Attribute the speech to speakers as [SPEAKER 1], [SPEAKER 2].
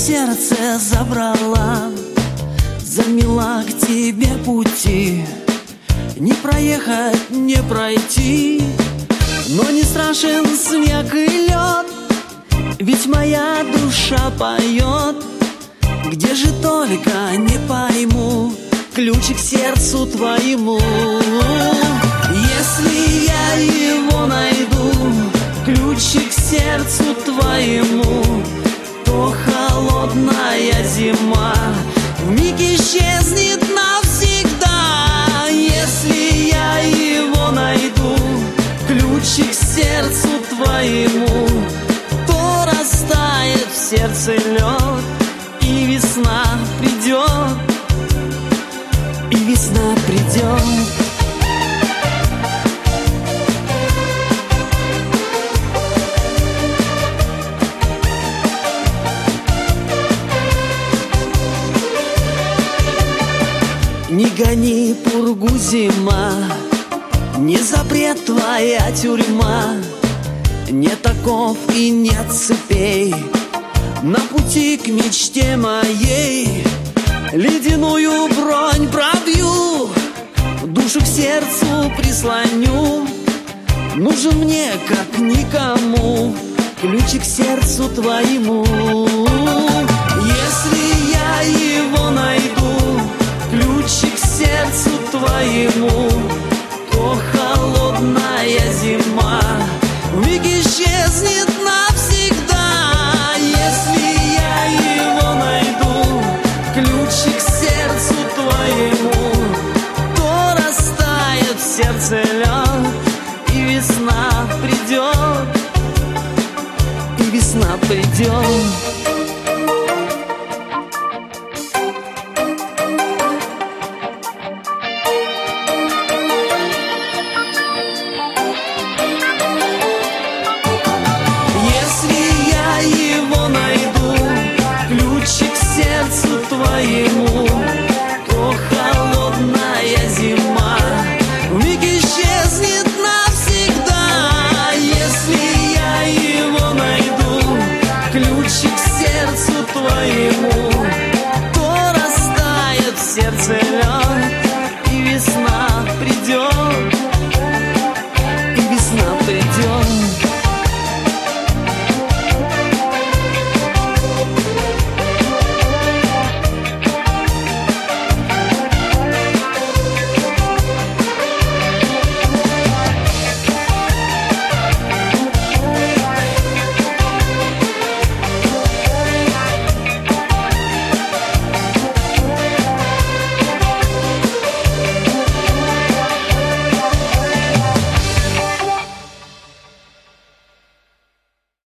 [SPEAKER 1] сердце забрала, замела к тебе пути. Не проехать, не пройти, но не страшен снег и лед, ведь моя душа поет. Где же только не пойму ключик к сердцу твоему. Если я его найду, ключик к сердцу твоему, то холодная зима вмиг исчезнет навсегда. Если я его найду, ключик к сердцу твоему, то растает в сердце лед, и весна придет, и весна придет. Не гони пургу, зима, не запрет твоя тюрьма, нет оков и нет цепей на пути к мечте моей. Ледяную бронь пробью, душу к сердцу прислоню. Нужен мне, как никому, ключик к сердцу твоему. Если я его найду, ключик к сердцу твоему, то холодная зима вмиг исчезнет навсегда. Если я его найду, ключик к сердцу твоему, то растает в сердце лед, и весна придет, и весна придет. Ключик к сердцу твоему,